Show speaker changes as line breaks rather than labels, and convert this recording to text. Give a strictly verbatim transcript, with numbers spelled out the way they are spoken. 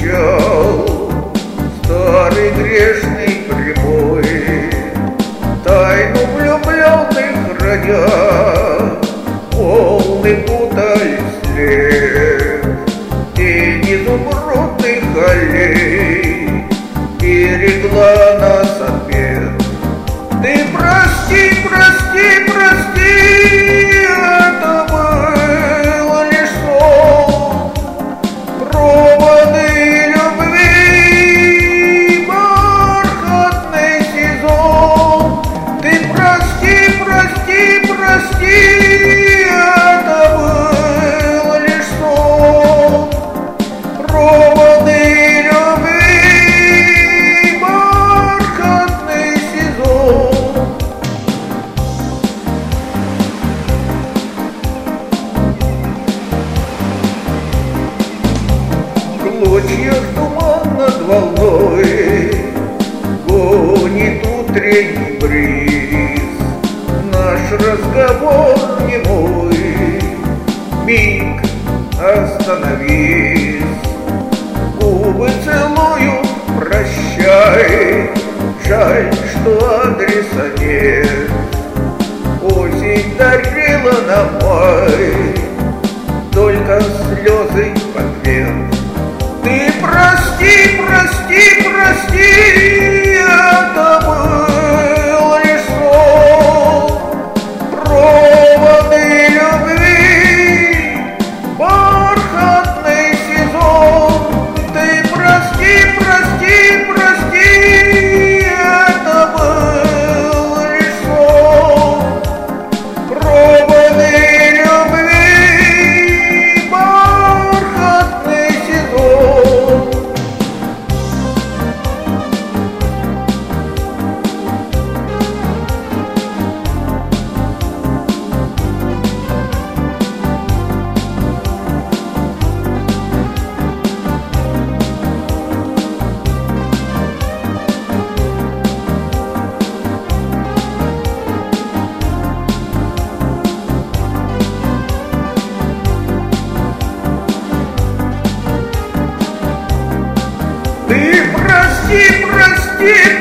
молчал, старый грешный прямой, тайну влюбленных родя, волны путали след, тень изумрудных аллей берегла нас от бед. Ты прости, прости, прости, это было лишь сон, проводы любви, бархатный сезон. Ты прости, прости, прости, это было лишь сон, проводы любви, бархатный сезон. В клочьях туман над волной гонит утренний бриз, наш разговор немой, миг остановись, губы целуют, прощай, жаль, что адреса нет, осень дарила нам май, только слезы в ответ. Ты прости, прости, прости, это был лишь сон, проводы любви, бархатный сезон. Ты прости, прости, прости, это был лишь сон, проводы любви, бархатный сезон. Ты прости, прости,